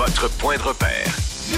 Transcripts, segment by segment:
votre point de repère.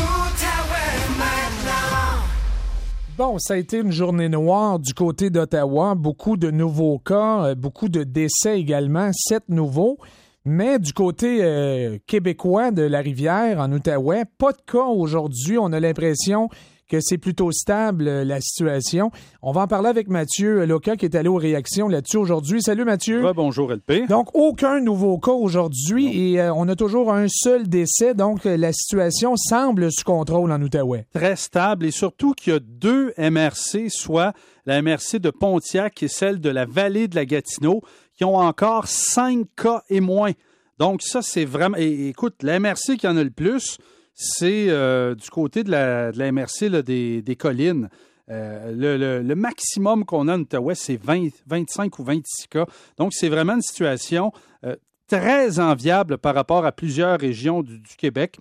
Bon, ça a été une journée noire du côté d'Ottawa. Beaucoup de nouveaux cas, beaucoup de décès également, 7 nouveaux. Mais du côté québécois de la rivière, en Outaouais, pas de cas aujourd'hui. On a l'impression que c'est plutôt stable, la situation. On va en parler avec Mathieu Loca, qui est allé aux réactions là-dessus aujourd'hui. Salut Mathieu. Bonjour LP. Donc, aucun nouveau cas aujourd'hui et on a toujours un seul décès. Donc, la situation semble sous contrôle en Outaouais. Très stable et surtout qu'il y a 2 MRC, soit la MRC de Pontiac et celle de la vallée de la Gatineau, qui ont encore 5 cas et moins. Donc, ça, c'est vraiment... Et, écoute, la MRC qui en a le plus, c'est du côté de la MRC là, des collines. Le maximum qu'on a en Outaouais, c'est 25 ou 26 cas. Donc, c'est vraiment une situation très enviable par rapport à plusieurs régions du Québec.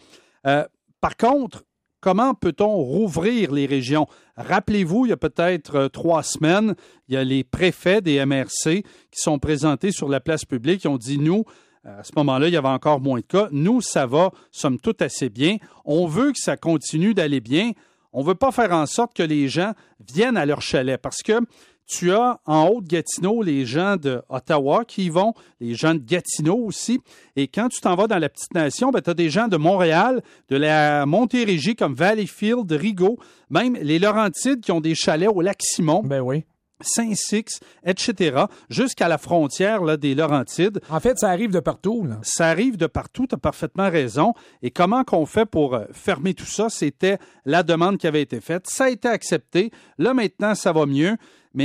Par contre, comment peut-on rouvrir les régions? Rappelez-vous, il y a peut-être 3 semaines, il y a les préfets des MRC qui sont présentés sur la place publique qui ont dit, nous, à ce moment-là, il y avait encore moins de cas. Nous, ça va, somme toute, assez bien. On veut que ça continue d'aller bien. On ne veut pas faire en sorte que les gens viennent à leur chalet parce que tu as en Haute-Gatineau les gens d'Ottawa qui y vont, les gens de Gatineau aussi. Et quand tu t'en vas dans la petite nation, tu as des gens de Montréal, de la Montérégie comme Valleyfield, Rigaud, même les Laurentides qui ont des chalets au Lac-Simon. Ben oui. Saint-Six, etc., jusqu'à la frontière là, des Laurentides. En fait, ça arrive de partout. Là. Ça arrive de partout, tu as parfaitement raison. Et comment qu'on fait pour fermer tout ça? C'était la demande qui avait été faite. Ça a été accepté. Là, maintenant, ça va mieux.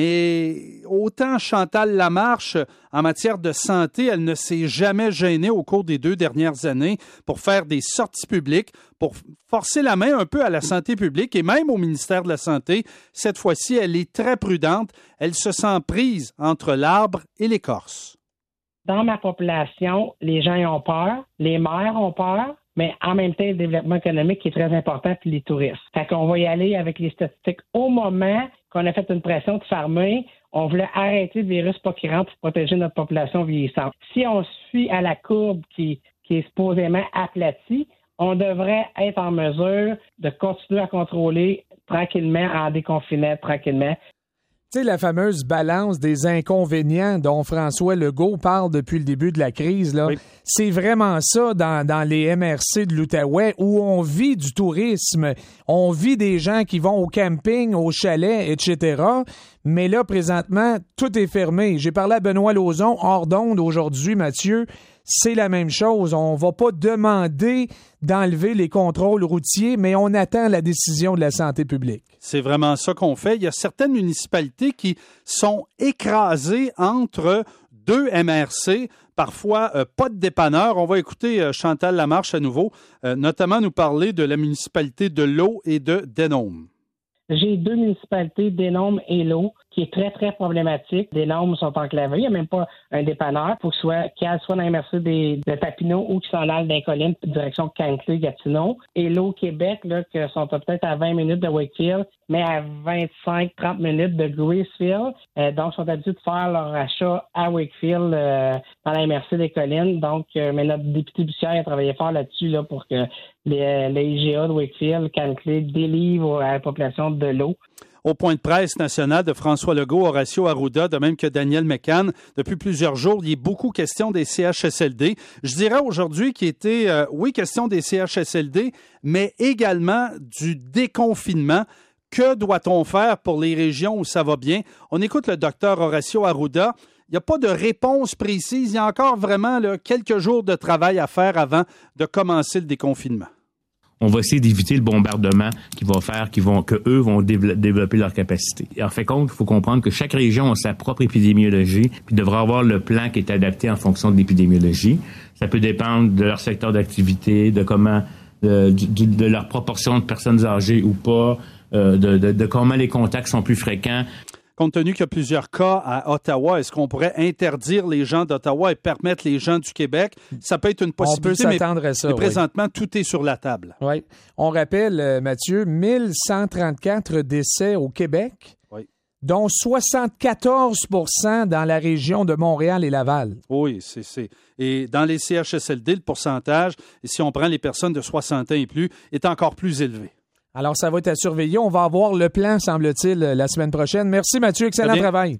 Mais autant Chantal Lamarche, en matière de santé, elle ne s'est jamais gênée au cours des 2 dernières années pour faire des sorties publiques, pour forcer la main un peu à la santé publique et même au ministère de la Santé. Cette fois-ci, elle est très prudente. Elle se sent prise entre l'arbre et l'écorce. Dans ma population, les gens y ont peur, les maires ont peur, mais en même temps, le développement économique qui est très important, puis les touristes. Fait qu'on va y aller avec les statistiques. Au moment qu'on a fait une pression de fermer, on voulait arrêter le virus pas qui rentre pour protéger notre population vieillissante. Si on suit à la courbe qui est supposément aplatie, on devrait être en mesure de continuer à contrôler tranquillement, en déconfinant tranquillement. Tu sais, la fameuse balance des inconvénients dont François Legault parle depuis le début de la crise, là, oui. C'est vraiment ça dans les MRC de l'Outaouais où on vit du tourisme, on vit des gens qui vont au camping, au chalet, etc. Mais là, présentement, tout est fermé. J'ai parlé à Benoît Lauzon, hors d'onde aujourd'hui, Mathieu. C'est la même chose. On va pas demander d'enlever les contrôles routiers, mais on attend la décision de la santé publique. C'est vraiment ça qu'on fait. Il y a certaines municipalités qui sont écrasées entre 2 MRC, parfois pas de dépanneur. On va écouter Chantal Lamarche à nouveau, notamment nous parler de la municipalité de L'Eau et de Denôme. J'ai 2 municipalités, Denôme et L'Eau, qui est très, très problématique. Les normes sont enclavées. Il n'y a même pas un dépanneur pour qu'elle soit dans les MRC de Papineau ou qui s'en aille dans les collines, direction Canclé-Gatineau. Et L'Eau Québec, là, qui sont peut-être à 20 minutes de Wakefield, mais à 25-30 minutes de Gracefield. Donc, ils sont habitués de faire leur achat à Wakefield dans la MRC des collines. Donc, mais notre député Bussière a travaillé fort là-dessus là, pour que les IGA de Wakefield, Canclé, délivrent à la population de l'eau. Au point de presse national de François Legault, Horacio Arruda, de même que Daniel McCann, depuis plusieurs jours, il est beaucoup question des CHSLD. Je dirais aujourd'hui qu'il était, oui, question des CHSLD, mais également du déconfinement. Que doit-on faire pour les régions où ça va bien? On écoute le docteur Horacio Arruda. Il n'y a pas de réponse précise. Il y a encore vraiment là, quelques jours de travail à faire avant de commencer le déconfinement. On va essayer d'éviter le bombardement qu'eux vont développer leur capacité. Et en fait compte, il faut comprendre que chaque région a sa propre épidémiologie, puis devra avoir le plan qui est adapté en fonction de l'épidémiologie. Ça peut dépendre de leur secteur d'activité, de comment, de leur proportion de personnes âgées ou pas, de comment les contacts sont plus fréquents. Compte tenu qu'il y a plusieurs cas à Ottawa, est-ce qu'on pourrait interdire les gens d'Ottawa et permettre les gens du Québec? Ça peut être une possibilité, on peut s'attendre à ça, mais présentement, tout est sur la table. Oui. On rappelle, Mathieu, 1134 décès au Québec. Oui. dont 74 % dans la région de Montréal et Laval. Oui, c'est. Et dans les CHSLD, le pourcentage, si on prend les personnes de 60 ans et plus, est encore plus élevé. Alors, ça va être à surveiller. On va avoir le plan, semble-t-il, la semaine prochaine. Merci, Mathieu. Excellent travail.